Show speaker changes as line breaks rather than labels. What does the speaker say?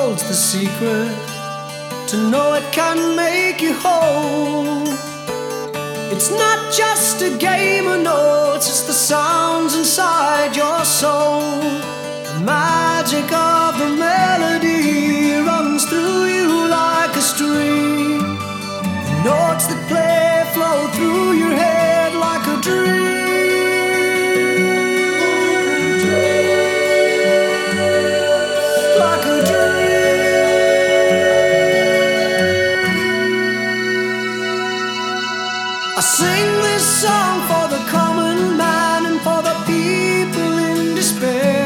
holds the secret to know it can make you whole. It's not just a game of notes, it's the sounds inside your soul. The magic of the melody runs through you like a stream. The notes that play flow through your head like a dream. Like a dream. I sing